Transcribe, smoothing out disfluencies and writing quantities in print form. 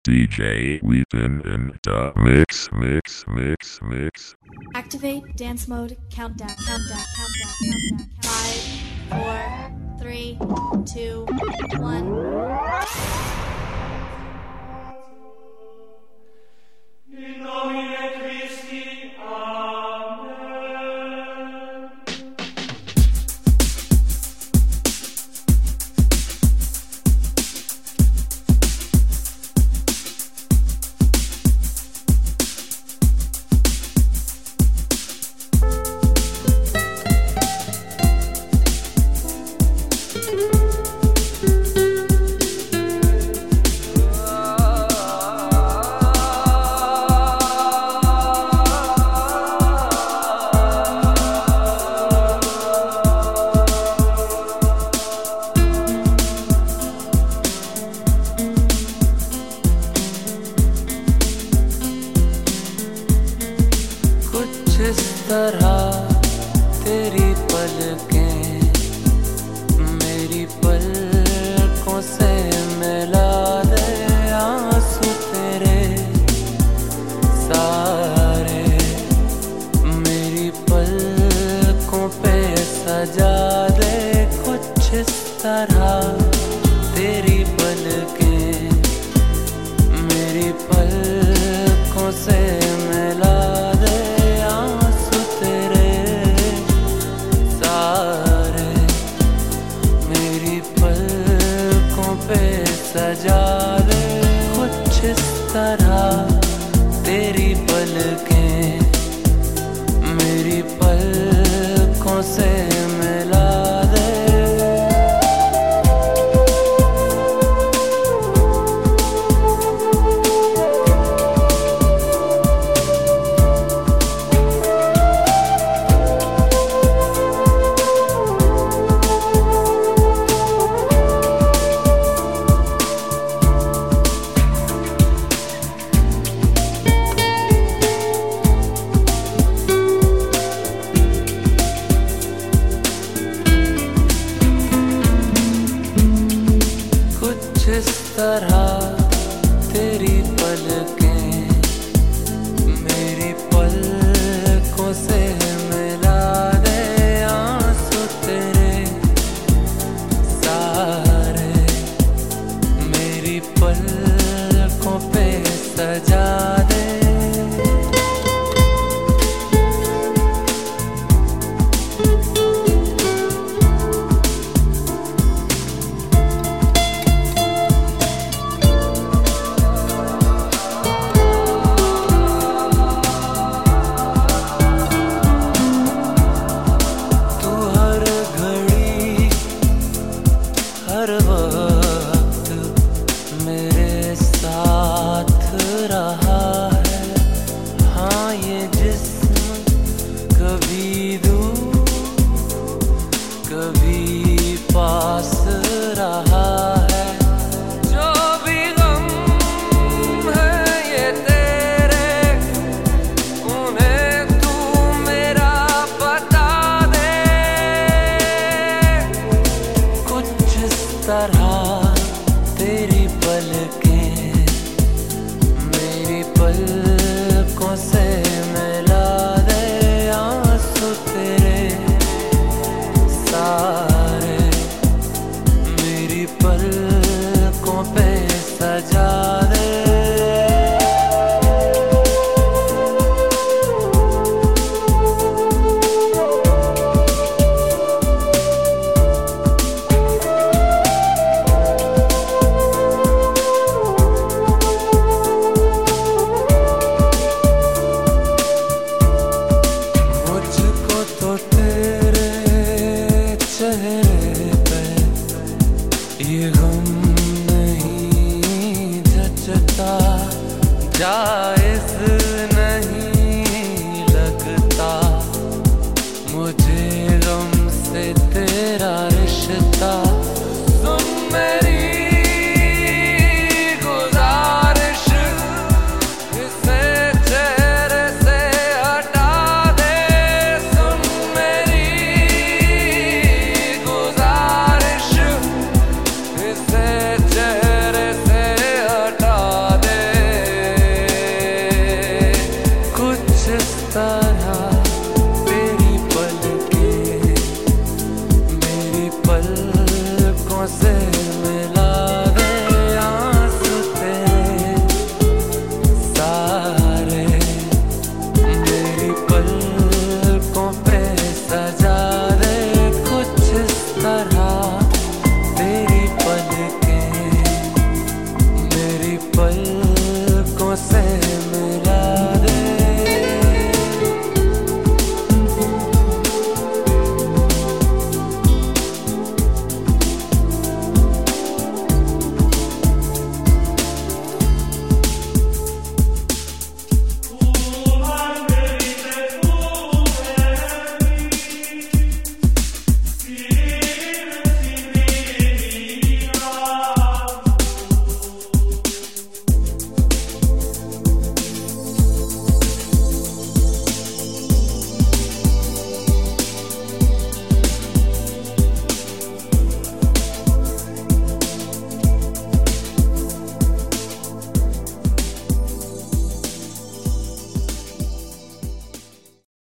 DJ Weepin in the mix. Activate dance mode. Countdown. 5, 4, 3, 2, 1. In nomine Christi, Amen. इस तरह तेरी पलकें मेरी पलकों से मिला दे, आंसू तेरे सारे मेरी पलकों पे सजा दे। कुछ इस तरह तेरी पलकें मेरी पलकों से मिला दे, सजा दे। कुछ इस तरह तेरी पलकें मेरी पलकों से मिला दे। इस तरह तेरी पलकें मेरी पलकों से मिला दे, आंसू तेरे सारे मेरी पलकों पे सजा